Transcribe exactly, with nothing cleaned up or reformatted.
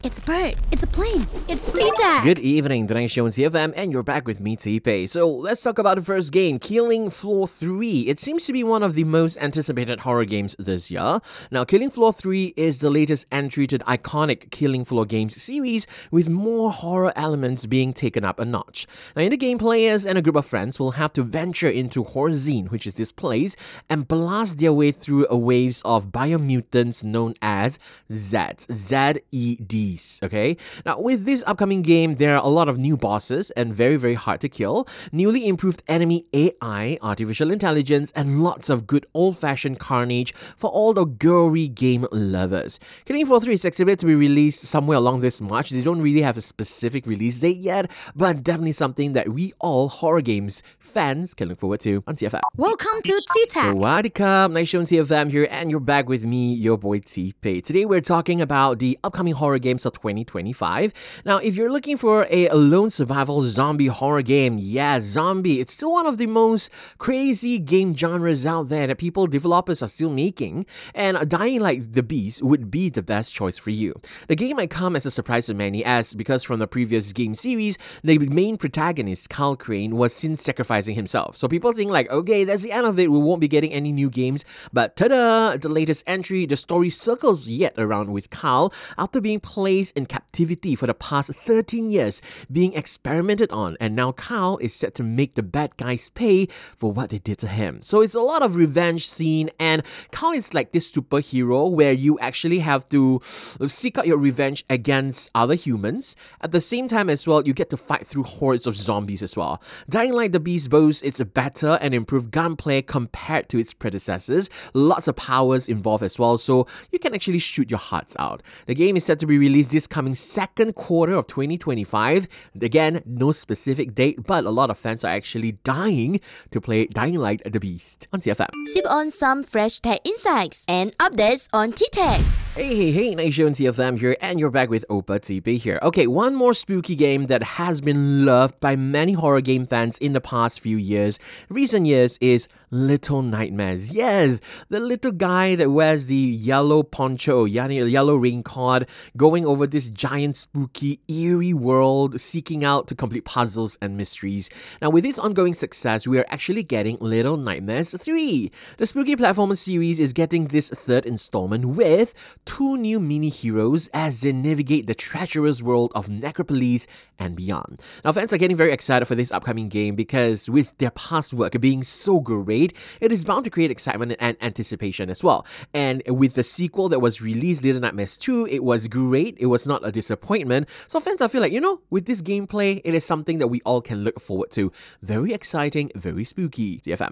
It's a bird. It's a plane. It's T-Tag. Good evening, tonight's show on C F M, and you're back with me, T-Pei. So let's talk about the first game, Killing Floor three. It seems to be one of the most anticipated horror games this year. Now, Killing Floor three is the latest entry to the iconic Killing Floor games series, with more horror elements being taken up a notch. Now, in the game, players and a group of friends will have to venture into Horzine, which is this place, and blast their way through a waves of biomutants known as Zeds. Z E D. Okay, now with this upcoming game, there are a lot of new bosses and very, very hard to kill, newly improved enemy A I, artificial intelligence, and lots of good old-fashioned carnage for all the gory game lovers. Killing Floor three is expected to be released somewhere along this March. They don't really have a specific release date yet, but definitely something that we all horror games fans can look forward to on T F M. Welcome to T-Tag. Sawadee-ka, nice show on T F M here, and you're back with me, your boy T-Pei. Today we're talking about the upcoming horror games of twenty twenty-five. Now, if you're looking for a lone survival zombie horror game, yeah, zombie, it's still one of the most crazy game genres out there that people, developers are still making, and Dying Like the Beast would be the best choice for you. The game might come as a surprise to many, as because from the previous game series, the main protagonist, Kyle Crane, was seen sacrificing himself. So people think like, okay, that's the end of it, we won't be getting any new games, but ta-da, the latest entry, the story circles yet around with Kyle after being placed in captivity for the past thirteen years, being experimented on, and now Kyle is set to make the bad guys pay for what they did to him. So it's a lot of revenge scene, and Kyle is like this superhero where you actually have to seek out your revenge against other humans. At the same time as well, you get to fight through hordes of zombies as well. Dying Like the Beast boasts it's a better and improved gunplay compared to its predecessors. Lots of powers involved as well, so you can actually shoot your hearts out. The game is set to be released this coming second quarter of twenty twenty-five. Again, no specific date, but a lot of fans are actually dying to play Dying Like the Beast on T F M. Sip on some fresh tech insights and updates on T-Tag. Hey, hey, hey, nice show on T F M here, and you're back with Opa T-Pei here. Okay, one more spooky game that has been loved by many horror game fans in the past few years, recent years, is Little Nightmares. Yes, the little guy that wears the yellow poncho, yellow raincoat, going over this giant, spooky, eerie world, seeking out to complete puzzles and mysteries. Now, with its ongoing success, we are actually getting Little Nightmares three. The spooky platformer series is getting this third installment with two new mini-heroes as they navigate the treacherous world of Necropolis and beyond. Now, fans are getting very excited for this upcoming game because with their past work being so great, it is bound to create excitement and anticipation as well. And with the sequel that was released, Little Nightmares two, it was great. It was not a disappointment. So fans, I feel like, you know, with this gameplay, it is something that we all can look forward to. Very exciting, very spooky. T F M.